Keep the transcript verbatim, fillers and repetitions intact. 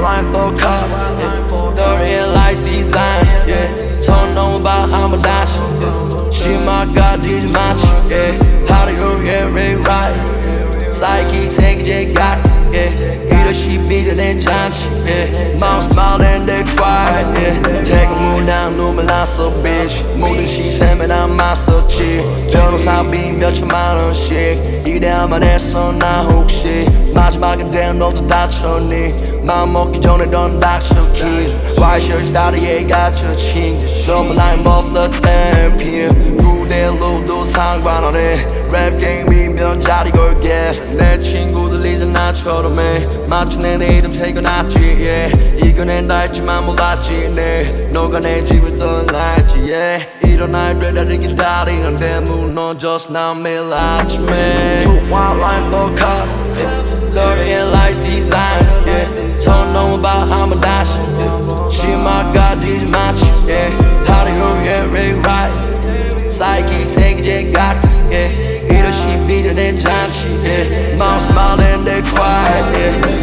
line for a car, yeah. The real life design, yeah. Don't know about I'm a dash, yeah. She my god, this match, yeah. How do you get it right? Psyche, take it, got, yeah. Either she beat it and chance, yeah. Mom smiled and they cried, yeah. Take a move down, no me last a bitch. Moving she said me I'm master chick. 별로 사비 몇천만 원씩 이대하면 했어 나 혹시 마지막에 대한 너도 다쳤니 마음 먹기 전에 넌 닥쳐 keys White shirts 다리에 갇혀 친 너무 line off the tempo 그대로도 상관없네 랩 게임이면 자리 걸게 내 친구들 이제 나처럼 해 맞추네 내 이름 새겨놨지 yeah. 이겨낸 다 했지만 몰랐지 네 너가 내 집을 떠날지 yeah. 일어날 때를 기다리는데 무너졌어 난 매일 아침에 Two white line for a car yeah. The real life design yeah. Don't know about I'm a dash yeah. She my god this match yeah. How do you get it right Psyche take it got yeah. Either she beat it and chance yeah. Mom smiled and they cried yeah.